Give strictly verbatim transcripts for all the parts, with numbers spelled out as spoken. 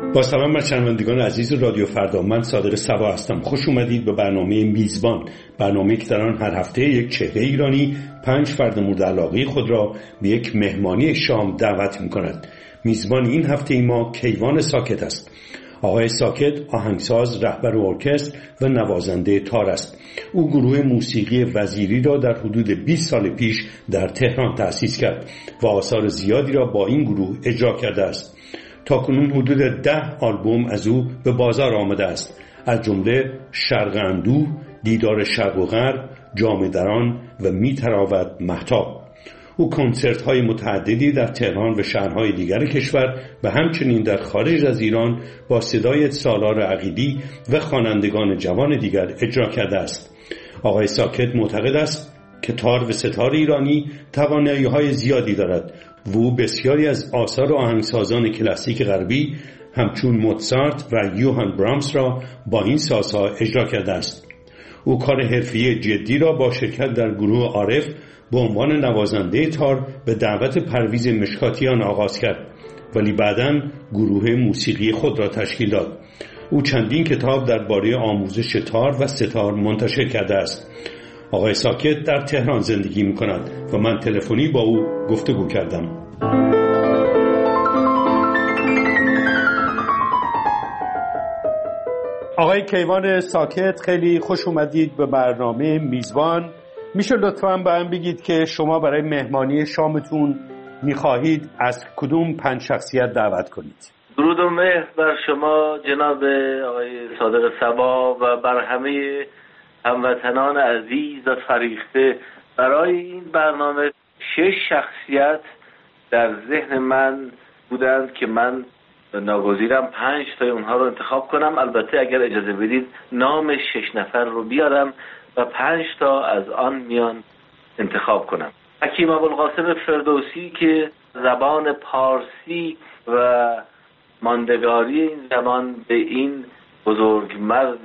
با سلام بر شنوندگان عزیز رادیو فردا، من صادق صبا هستم. خوش اومدید به برنامه میزبان، برنامه‌ای که در آن هر هفته یک چهره ایرانی پنج فرد مورد علاقه خود را به یک مهمانی شام دعوت می‌کند. میزبان این هفته ما کیوان ساکت است. آقای ساکت آهنگساز، رهبر ارکستر و نوازنده تار است. او گروه موسیقی وزیری را در حدود بیست سال پیش در تهران تأسیس کرد و آثار زیادی را با این گروه اجرا کرده است. تاکنون حدود ده آلبوم از او به بازار آمده است، از جمله شرق اندوه، دیدار شرق و غرب، جام دران و می تراود مهتاب. او کنسرت های متعددی در تهران و شهرهای دیگر کشور و همچنین در خارج از ایران با صدای سالار عقیلی و خوانندگان جوان دیگر اجرا کرده است. آقای ساکت معتقد است که تار و ستار ایرانی توانایی‌های زیادی دارد و او بسیاری از آثار آهنگسازان کلاسیک غربی همچون موزارت و یوهان برامس را با این سازها اجرا کرده است. او کار حرفه‌ای جدی را با شرکت در گروه عارف به عنوان نوازنده تار به دعوت پرویز مشکاتیان آغاز کرد، ولی بعداً گروه موسیقی خود را تشکیل داد. او چندین کتاب درباره آموزش تار و ستار منتشر کرده است. آقای ساکت در تهران زندگی می کند و من تلفنی با او گفتگو کردم. آقای کیوان ساکت، خیلی خوش اومدید به برنامه میزبان. میشه لطفاً به من بگید که شما برای مهمانی شامتون میخواهید از کدوم پنج شخصیت دعوت کنید؟ درود و مهر بر شما جناب آقای صادق صبا و بر همه هموطنان عزیز و فریخته. برای این برنامه شش شخصیت در ذهن من بودند که من ناگزیرم پنج تا اونها رو انتخاب کنم. البته اگر اجازه بدید نام شش نفر رو بیارم و پنج تا از آن میان انتخاب کنم. حکیم ابوالقاسم فردوسی که زبان پارسی و ماندگاری این زبان به این بزرگمرد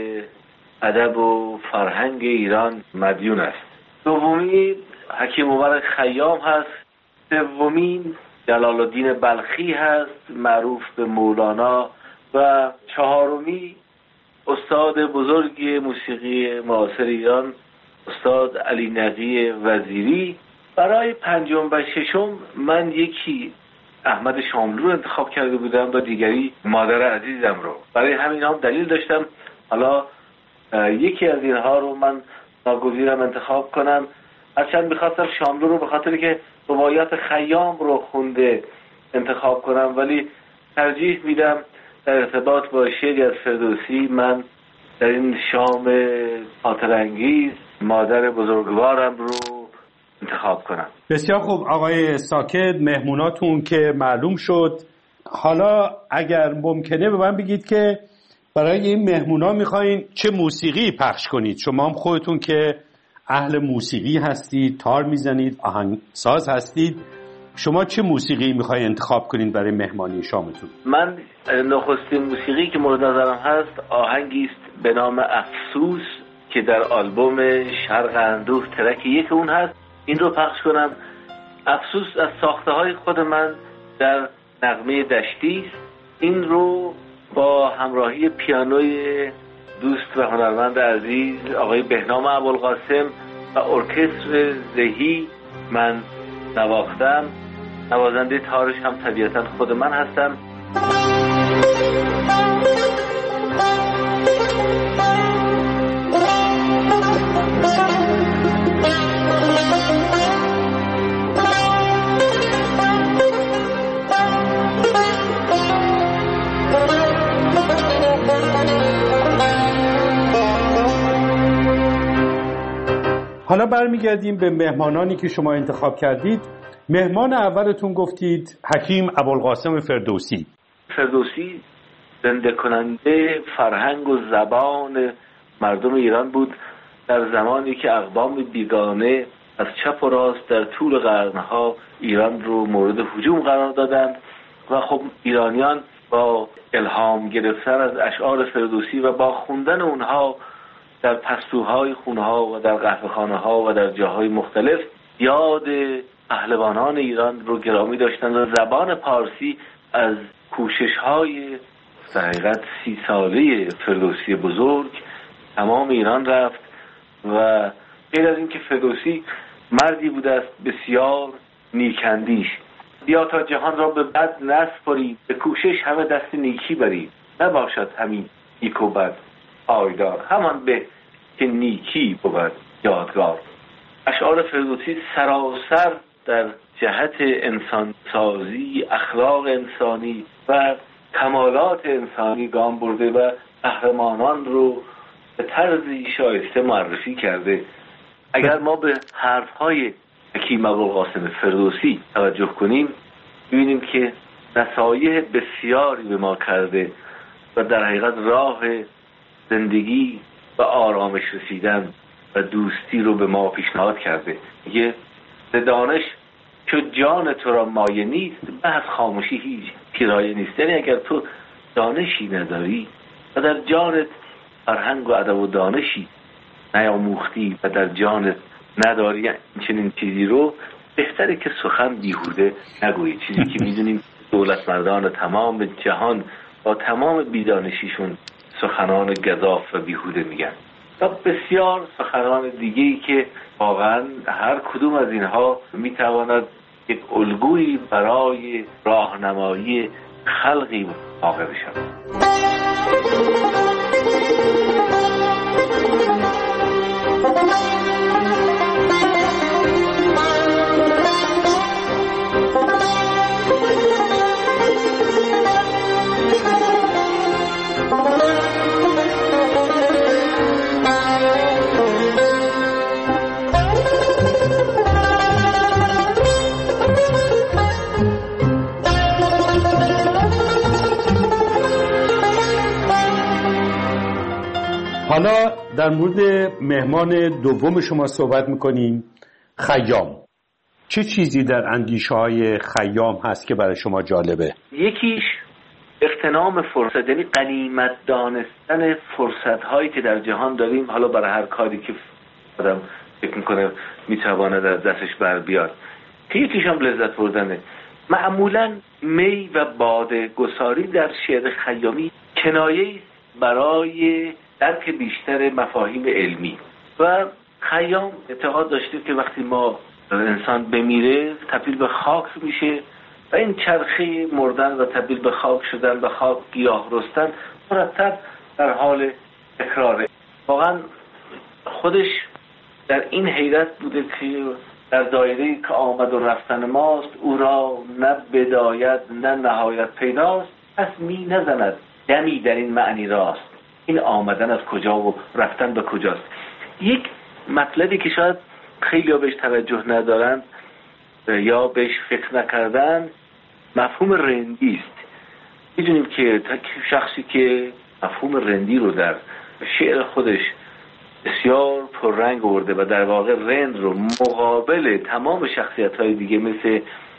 ادب و فرهنگ ایران مدیون است. دومی حکیم مبارک خیام هست. سومین جلال الدین بلخی هست معروف به مولانا و چهارمی استاد بزرگ موسیقی معاصر ایران استاد علی نقی وزیری. برای پنجم و ششم من یکی احمد شاملو رو انتخاب کرده بودم و دیگری مادر عزیزم رو. برای همین هم دلیل داشتم حالا یکی از اینها رو من ناگزیرم انتخاب کنم، هرچند میخواستم شاملو رو به خاطر که روایات خیام رو خونده انتخاب کنم، ولی ترجیح میدم در ارتباط با شعری از فردوسی من در این شام خاطرانگیز مادر بزرگوارم رو انتخاب کنم. بسیار خوب آقای ساکت، مهموناتون که معلوم شد، حالا اگر ممکنه به من بگید که برای این مهمونا میخواین چه موسیقی پخش کنید؟ شما هم خودتون که اهل موسیقی هستید، تار میزنید، آهنگساز هستید، شما چه موسیقی میخواین انتخاب کنید برای مهمانی شامتون؟ من نخستین موسیقی که مورد نظرم هست آهنگی است به نام افسوس که در آلبوم شرق اندوه ترک یک اون هست. این رو پخش کنم. افسوس از ساخته های خود من در نغمه دشتی است. این رو با همراهی پیانوی دوست و هنرمند عزیز آقای بهنام ابوالقاسم و ارکستر زهی من نواختم. نوازنده تارش هم طبیعتا خود من هستم. حالا برمیگردیم به مهمانانی که شما انتخاب کردید. مهمان اولتون گفتید حکیم ابوالقاسم فردوسی. فردوسی زنده کننده فرهنگ و زبان مردم ایران بود در زمانی که اقوام بیگانه از چپ و راست در طول قرنها ایران رو مورد هجوم قرار دادند و خب ایرانیان با الهام گرفتن از اشعار فردوسی و با خوندن اونها در پستوهای خونها و در قهوه‌خانه‌ها و در جاهای مختلف یاد پهلوانان ایران رو گرامی داشتند و زبان پارسی از کوشش های در حقیقت سی ساله فردوسی بزرگ تمام ایران رفت و غیر از این که فردوسی مردی بوده است بسیار نیکندیش. بیا تا جهان را به بد نسپاری، به کوشش همه دست نیکی بری، نباشد همین نیک و بد پایدار، همان به که نیکی بود یادگار. اشعار فردوسی سراسر در جهت انسان سازی، اخلاق انسانی و کمالات انسانی گام برده و قهرمانان رو به طرزی شایسته معرفی کرده. اگر ما به حرفهای حکیم ابوالقاسم فردوسی توجه کنیم ببینیم که نصایح بسیاری به ما کرده و در حقیقت راه زندگی و آرامش رسیدن و دوستی رو به ما پیشنهاد کرده. میگه ز دانش که جان تو را مایه نیست، بس خاموشی هیچ کرایه نیست. یعنی اگر تو دانشی نداری و در جانت فرهنگ و ادب و دانشی نیاموختی و در جانت نداری چنین چیزی رو، بهتره که سخن بیهوده نگویی. چیزی که میدونیم دولت مردان تمام جهان با تمام بیدانشیشون سخنان گزاف و بیهوده میگن و بسیار سخنان دیگه‌ای که واقعا هر کدوم از اینها میتواند یک الگویی برای راهنمایی خلقی واقع بشود. حالا در مورد مهمان دوم شما صحبت میکنیم، خیام. چه چیزی در اندیشه های خیام هست که برای شما جالبه؟ یکیش اغتنام فرصت، یعنی غنیمت دانستن فرصت هایی که در جهان داریم، حالا برای هر کاری که آدم فکر میکنه میتواند از دستش بر بیاد، که یکیش هم لذت بردنه. معمولا می و باده گساری در شعر خیامی کنایه برای درک بیشتر مفاهیم علمی و خیام اعتقاد داشته که وقتی ما انسان بمیره تبدیل به خاک میشه و این چرخه مردن و تبدیل به خاک شدن و خاک گیاه رستن مرتب در حال تکراره. واقعا خودش در این حیرت بوده که در دایره که آمد و رفتن ماست، او را نه بدایت نه نهایت پیداست، پس می نزند دمی در این معنی راست، این آمدن از کجا و رفتن به کجاست. یک مطلبی که شاید خیلی ها بهش توجه ندارند یا بهش فکر نکردن، مفهوم رندی است. میدونیم که شخصی که مفهوم رندی رو در شعر خودش بسیار پررنگ آورده و در واقع رند رو مقابل تمام شخصیت‌های دیگه مثل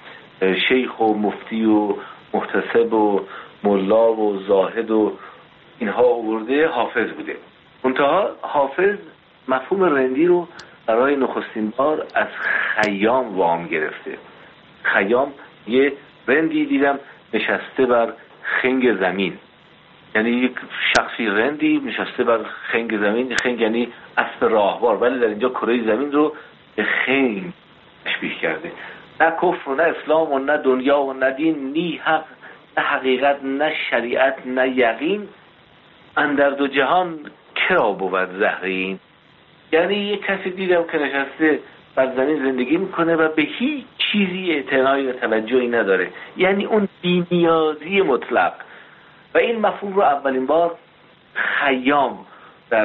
شیخ و مفتی و محتسب و ملا و زاهد و اینها آورده، حافظ بوده. منتها حافظ مفهوم رندی رو برای نخستین بار از خیام وام گرفته. خیام یه رندی دیدم نشسته بر خنگ زمین، یعنی یک شخصی رندی نشسته بر خنگ زمین. خنگ یعنی اسب راهوار، ولی در اینجا کره زمین رو به خنگ تشبیه کرده. نه کفر و نه اسلام و نه دنیا و نه دین، نی حق نه حقیقت نه شریعت نه یقین، اندر دو جهان کرا بود زهرین. یعنی یک کسی دیدم که نشسته بر زمین زندگی میکنه و به هیچ چیزی اعتنایی و توجهی نداره، یعنی اون بی‌نیازی مطلق. و این مفهوم رو اولین بار خیام در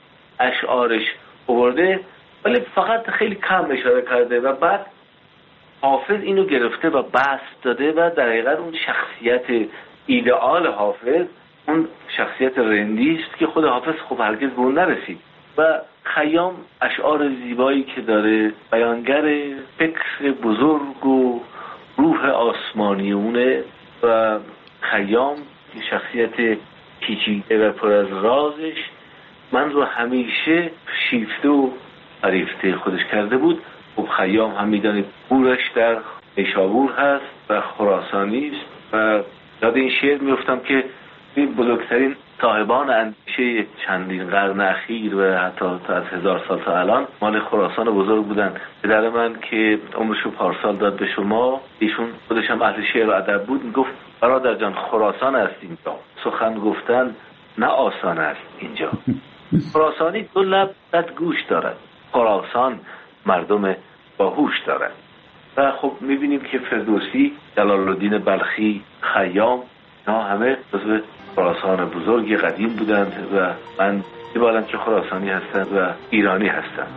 اشعارش آورده، ولی فقط خیلی کم اشاره کرده و بعد حافظ اینو گرفته و بسط داده و در حقیقت اون شخصیت ایدئال حافظ اون شخصیت رندی است که خود حافظ خب هرگز به اون نرسید. و خیام اشعار زیبایی که داره بیانگر فکر بزرگ و روح آسمانیونه و خیام شخصیت پیچیده و پر از رازش من رو همیشه شیفته و فریفته خودش کرده بود. خب خیام هم میدانید بورش در نیشابور هست و خراسانی است و یاد این شعر میفتم که این بزرگترین صاحبان اندیشه چندین قرن اخیر و حتی تا از هزار سال تا الان مال خراسان بزرگ بودن. پدر من که عمرشو پارسال داد به شما، ایشون خودش هم اهل شعر و ادب بود، میگفت برادر جان خراسان است اینجا، سخن گفتن نه آسان است اینجا. خراسانی دو لب صد گوش دارد، خراسان مردم باهوش دارد. و خب میبینیم که فردوسی، جلال الدین بلخی، خیام، اینا همه جزو خراسان بزرگی قدیم بودند و من می‌بالم که خراسانی هستند و ایرانی هستند.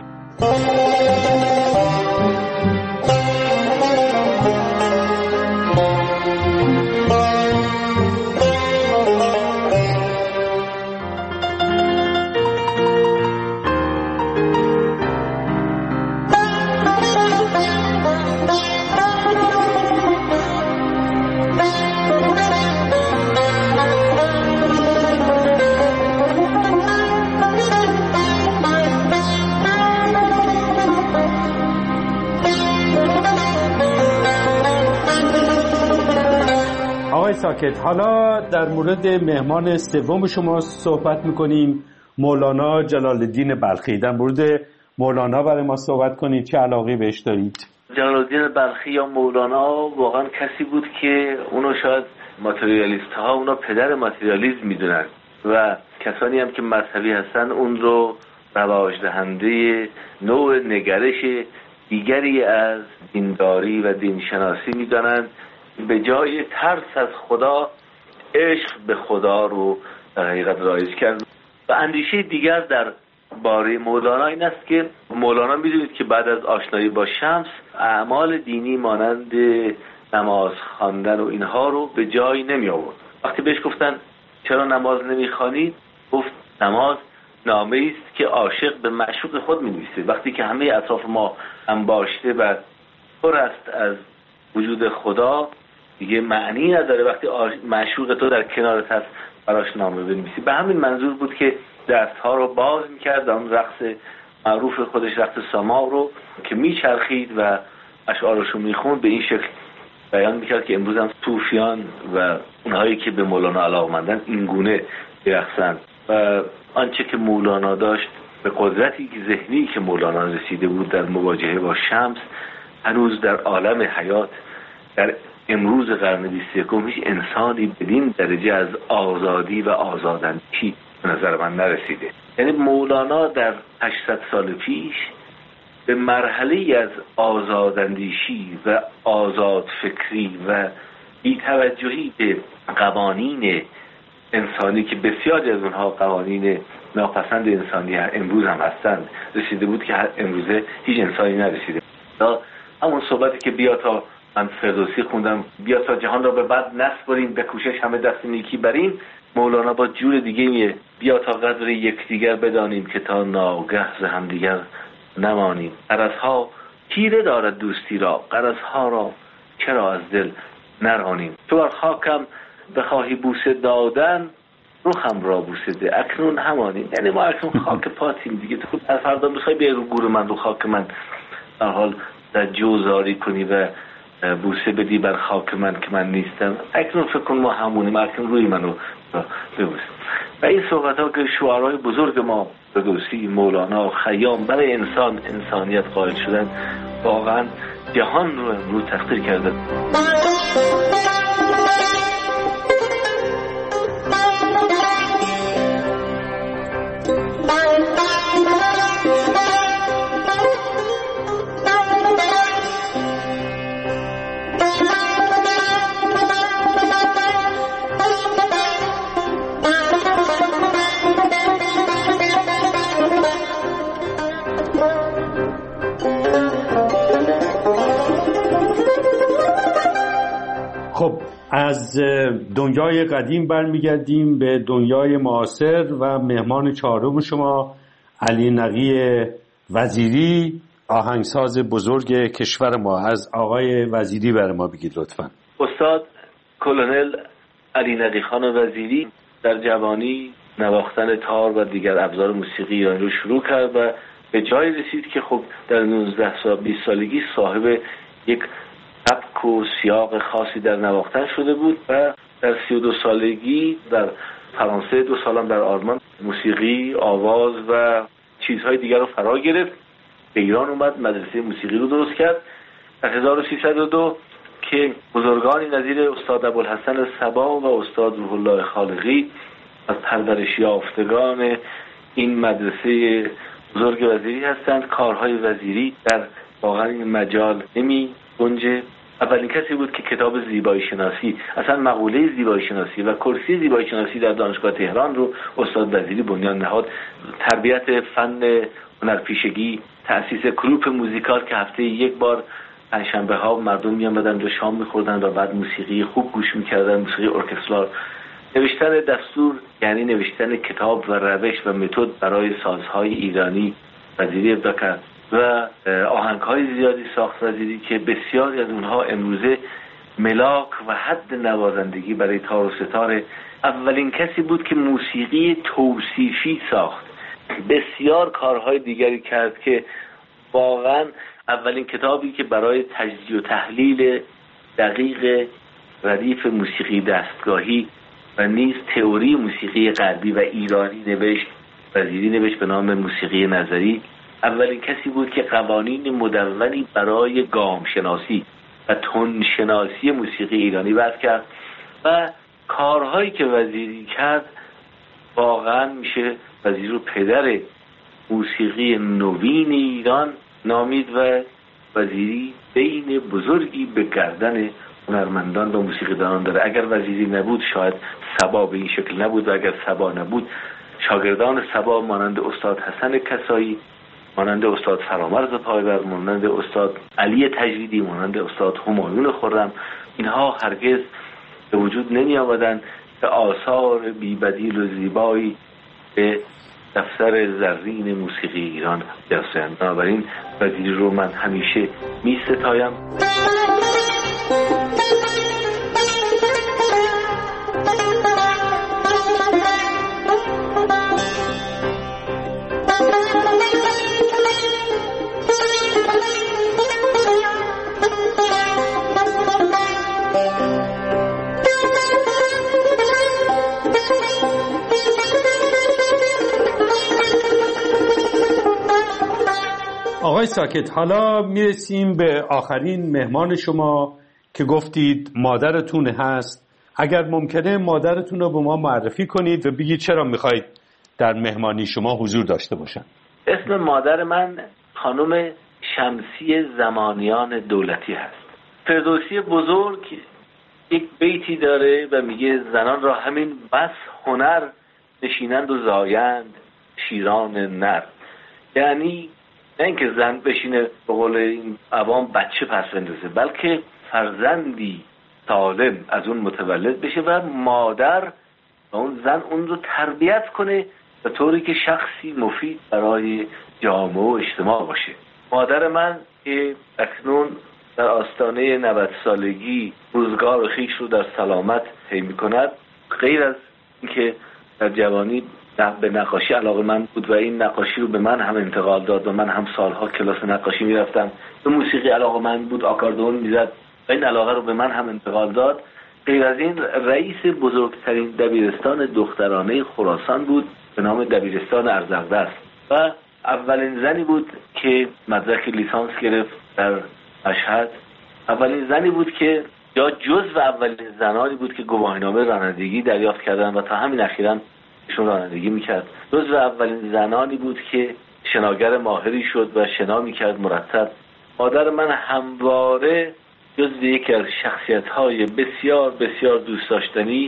ساکت. حالا در مورد مهمان سوم شما صحبت میکنیم، مولانا جلال الدین بلخی. در مورد مولانا برای ما صحبت کنید، چه علاقه بهش دارید؟ جلال الدین بلخی یا مولانا واقعا کسی بود که اونو شاید ماتریالیست ها اونا پدر ماتریالیسم میدونن و کسانی هم که مذهبی هستن اون رو رواج دهنده نوع نگرش دیگری از دینداری و دینشناسی میدانند. به جای ترس از خدا عشق به خدا رو در حقیقت رایج کرد. و اندیشه دیگر در باره مولانا این است که مولانا میدونید که بعد از آشنایی با شمس اعمال دینی مانند نماز خواندن و اینها رو به جای نمی آورد. وقتی بهش گفتن چرا نماز نمی خوانید، گفت نماز نامه است که عاشق به معشوق خود می نویسه. وقتی که همه اطراف ما انباشته و پر است از وجود خدا دیگه معنی نداره وقتی معشوق تو در کنارت هست براش نامه بنویسی. به همین منظور بود که دستها رو باز میکرد، اون رقص معروف خودش، رقص سماع رو که میچرخید و اشعارشو میخوند، به این شکل بیان میکرد که امروز هم صوفیان و اونهایی که به مولانا علاقه‌مندن این گونه برقصند. و آنچه که مولانا داشت به قدرتی ذهنی که مولانا رسیده بود در مواجهه با شمس، هنوز در عالم حیات در امروز قرن بیست و یکم هیچ انسانی بدین درجه از آزادی و آزاداندیشی به نظر من نرسیده. یعنی مولانا در هشتصد سال پیش به مرحله از آزاداندیشی و آزاد فکری و بی‌توجهی به قوانین انسانی که بسیاری از اونها قوانین ناپسند انسانی امروز هم هستند رسیده بود که امروزه هیچ انسانی نرسیده. همون صحبتی که بیا تا من فردوسی خوندم، بیا تا جهان را به بد نسپاریم، به کوشش همه دست نیکی بریم. مولانا با جور دیگه میه، بیا تا قدر یکدیگر بدانیم که تا ناگه ز هم دیگر نمانیم. غرضها تیره دارد دوستی را، غرضها را چرا از دل نرانیم. تو بر خاکم بخواهی بوسه دادن، روخم را بوسه ده اکنون همانیم. یعنی ما اکنون خاک پاتیم دیگه، تو از فردا میخوای بیای رو گور من، رو خاک من در حال در جوزاری کنی و بوسه بدی بر خاک من که من نیستم. اکنون فکر کن ما همونیم، اکنون روی منو ببوس. و این صحبت ها که شعرهای بزرگ ما فردوسی، مولانا، خیام برای انسان انسانیت قائل شدن، واقعا جهان رو امروز تحقیر کرده. خب از دنیای قدیم برمیگردیم به دنیای معاصر و مهمان چهارم شما علی نقی وزیری، آهنگساز بزرگ کشور ما. از آقای وزیری برای ما بگید لطفاً. استاد کلونل علی نقی خان وزیری در جوانی نواختن تار و دیگر ابزار موسیقی ایرانی رو شروع کرد و به جای رسید که خب در نوزده سال بیست سالگی صاحب یک سبک سبک و سیاق خاصی در نواختن شده بود و در سی و دو سالگی در فرانسه، دو سالم در آلمان موسیقی، آواز و چیزهای دیگر رو فرا گرفت. به ایران اومد، مدرسه موسیقی رو درست کرد در هزار و سیصد و دو که بزرگانی نظیر استاد ابوالحسن صبا و استاد روح الله خالقی از پرورش یافتگان این مدرسه بزرگ وزیری هستند. کارهای وزیری در واقعا این مجال نمی گنجه. اولین کسی بود که کتاب زیبایی شناسی، اصلا مقوله زیبایی شناسی و کرسی زیبایی شناسی در دانشگاه تهران رو استاد وزیری بنیان نهاد. تربیت فن هنرپیشگی، تأسیس گروپ موزیکال که هفته یک بار پنجشنبه ها مردم می آمدن و شام می‌خوردن و بعد موسیقی خوب گوش می‌کردن، موسیقی ارکسترال. نوشتن دستور یعنی نوشتن کتاب و روش و متد برای سازهای ایرانی وزیری ابداع کرد و آهنگ‌های زیادی ساخت وزیری که بسیاری از اونها امروزه ملاک و حد نوازندگی برای تار و ستاره. اولین کسی بود که موسیقی توصیفی ساخت. بسیار کارهای دیگری کرد که واقعا اولین کتابی که برای تجزیه و تحلیل دقیق ردیف موسیقی دستگاهی و نیز تئوری موسیقی غربی و ایرانی نوشت، وزیری نوشت به نام موسیقی نظری. اولین کسی بود که قوانین مدونی برای گام شناسی و تون شناسی موسیقی ایرانی وضع کرد و کارهایی که وزیری کرد واقعا میشه وزیری رو پدر موسیقی نوین ایران نامید و وزیری بین بزرگی به گردن هنرمندان و موسیقیدانان داره. اگر وزیری نبود شاید صبا به این شکل نبود و اگر صبا نبود شاگردان صبا مانند استاد حسن کسایی، مانند استاد فرامرز پایور، مانند استاد علی تجویدی، مانند استاد همایون خرم، اینها هرگز به وجود نمی آمدند که آثار بی‌بدیل و زیبایی به دفتر زرین موسیقی ایران برسند. بنابراین وزیری رو من همیشه می ستایم. آقای ساکت، حالا میرسیم به آخرین مهمان شما که گفتید مادرتون هست. اگر ممکنه مادرتون رو به ما معرفی کنید و بگید چرا میخواید در مهمانی شما حضور داشته باشن. اسم مادر من خانم شمسی زمانیان دولتی هست. فردوسی بزرگ یک بیتی داره و میگه زنان را همین بس هنر نشینند و زایند شیران نر. یعنی نه اینکه زن بشینه به قول این عوام بچه پس بندازه، بلکه فرزندی سالم از اون متولد بشه و مادر و اون زن اون رو تربیت کنه به طوری که شخصی مفید برای جامعه و اجتماع باشه. مادر من که اکنون در آستانه نود سالگی روزگار خویش رو در سلامت طی می‌کند، غیر از اینکه در جوانی به نقاشی علاقه من بود و این نقاشی رو به من هم انتقال داد و من هم سالها کلاس نقاشی میرفتم. به موسیقی علاقه من بود، آکاردئون میزد و این علاقه رو به من هم انتقال داد. غیر از این رئیس بزرگترین دبیرستان دخترانه خراسان بود به نام دبیرستان ارزغدست و اولین زنی بود که مدرک لیسانس گرفت در مشهد. اولین زنی بود که یا جزو اولین زنانی بود که گواهینامه رانندگی دریافت کردن و تا همین اخیراً ایشون رانندگی میکرد. جزو اولین زنانی بود که شناگر ماهری شد و شنا میکرد مرتب. مادر من همواره جزو یکی از شخصیت‌های بسیار بسیار دوست داشتنی،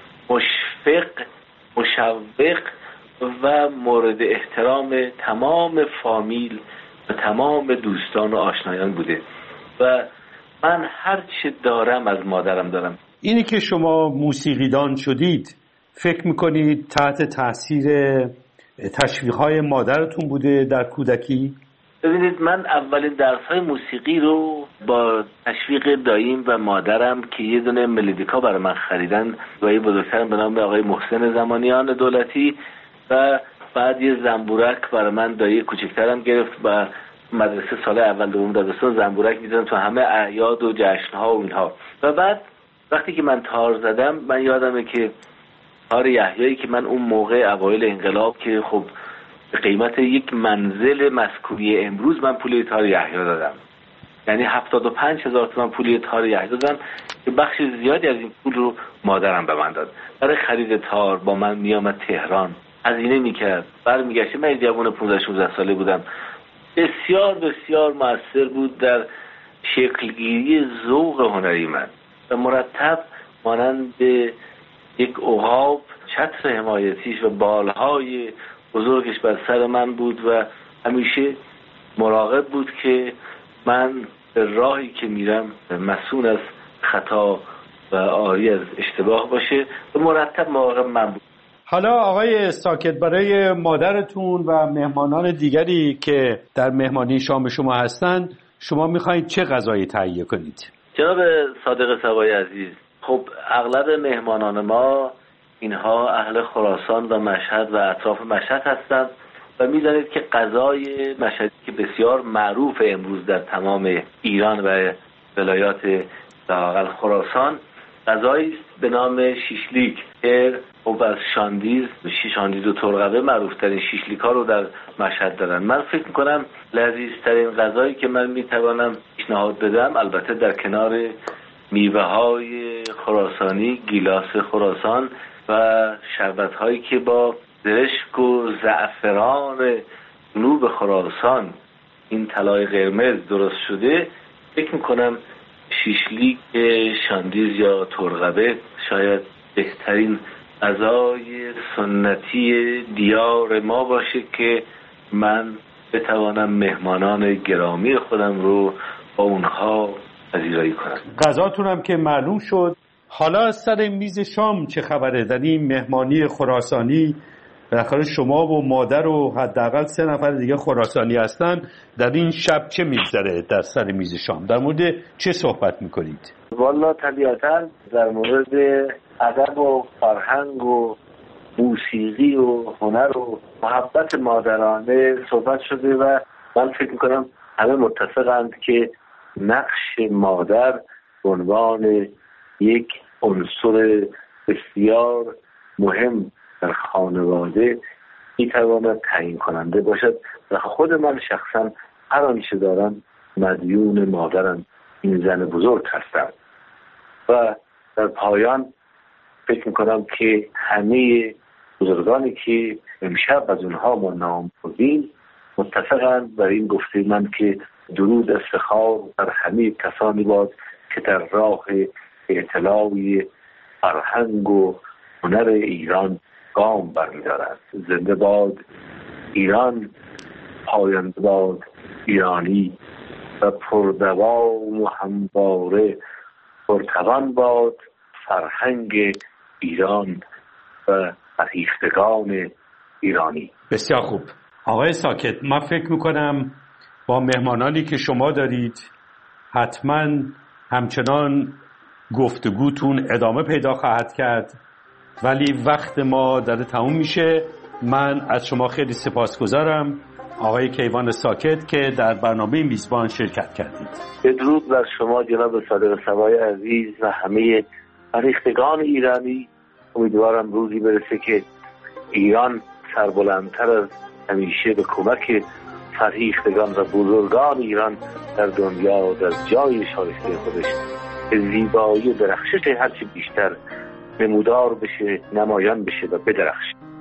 مشفق، مشوق و مورد احترام تمام فامیل و تمام دوستان و آشنایان بوده و من هر چه دارم از مادرم دارم. اینی که شما موسیقیدان شدید فکر میکنید تحت تاثیر تشویق‌های مادرتون بوده در کودکی؟ ببینید، من اولین درس‌های موسیقی رو با تشویق داییم و مادرم که یه دونه ملودیکا برای من خریدن، دایی بزرگترم به نام آقای محسن زمانیان دولتی و بعد یه زنبورک برای من دایی کوچکترم گرفت و مدرسه سال اول دوم دبستان زنبورک می‌زدن تو همه اعیاد و جشن‌ها و اینها. و بعد وقتی که من تار زدم، من یادمه که تار یحیایی که من اون موقع اوایل انقلاب که خب به قیمت یک منزل مسکونی امروز من پول تار یحیی دادم، یعنی هفتاد و پنج هزار تومان پول تار یحیی دادم که بخش زیادی از این پول رو مادرم به من داد. برای خرید تار با من میامد تهران، هزینه میکرد، برمیگشت. من جوان پانزده شانزده ساله بودم. بسیار بسیار مؤثر بود در شکلگیری ذوق هنری من و مرتب مانند یک عقاب چتر حمایتیش و بالهای بزرگش بر سر من بود و همیشه مراقب بود که من به راهی که میرم مسئول از خطا و عاری از اشتباه باشه و مرتب مراقب من بود. حالا آقای ساکت، برای مادرتون و مهمانان دیگری که در مهمانی شام شما هستند شما میخواید چه غذایی تهیه کنید؟ جناب صادق صبایی عزیز، خب اغلب مهمانان ما اینها اهل خراسان و مشهد و اطراف مشهد هستند و می‌دانید که غذای مشهدی که بسیار معروف امروز در تمام ایران و ولایات لااقل خراسان غذایی است به نام شیشلیک که خب از شاندیز شاندیز و ترقبه معروف‌ترین شیشلیک‌ها رو در مشهد دارن. من فکر می‌کنم لذیذترین غذایی که من می‌توانم پیشنهاد بدم، البته در کنار میوه‌های خراسانی، گیلاس خراسان و شربت‌هایی که با زرشک و زعفران جنوب خراسان این طلای قرمز درست شده، فکر می‌کنم شیشلیک شاندیز یا ترقبه شاید بهترین غذای سنتی دیار ما باشه که من بتوانم مهمانان گرامی خودم رو با اونها پذیرایی کنم. غذاتون هم که معلوم شد، حالا از سر میز شام چه خبره؟ در این مهمانی خراسانی بالاخره شما و مادر و حداقل سه نفر دیگه خراسانی هستن، در این شب چه میگذره در سر میز شام؟ در مورد چه صحبت میکنید؟ والا طبیعتا در مورد ادب و فرهنگ و موسیقی و هنر و محبت مادرانه صحبت شده و من فکر میکنم همه متفقند که نقش مادر به عنوان یک عنصر بسیار مهم در خانواده میتواند تعیین کننده باشد و خود من شخصا هر آنچه دارم مدیون مادرم، این زن بزرگ هستم. و در پایان فکر میکنم که همه بزرگانی که امشب از اونها ما نام بردیم متفقند بر این گفته من که درود افتخار بر همه کسانی باد که در راه اطلاعی فرهنگ و هنر ایران گام برمی‌دارند. زنده باد ایران، پاینده باد ایرانی و پردوام و همواره پرتوان باد فرهنگ ایران و فرهیختگان ایرانی. بسیار خوب آقای ساکت، من فکر میکنم با مهمانانی که شما دارید حتما همچنان گفتگوتون ادامه پیدا خواهد کرد، ولی وقت ما داره تموم میشه. من از شما خیلی سپاسگزارم آقای کیوان ساکت که در برنامه میزبان شرکت کردید. بدرود بر شما جناب صادق صبایی عزیز و همه فرهیختگان ایرانی. امیدوارم روزی برسه که ایران سربلندتر از همیشه به کمک فرهیختگان و بزرگان ایران در دنیا در جای شایسته خودش به زیبایی و درخشش هرچی بیشتر نمودار بشه، نمایان بشه و بدرخشه.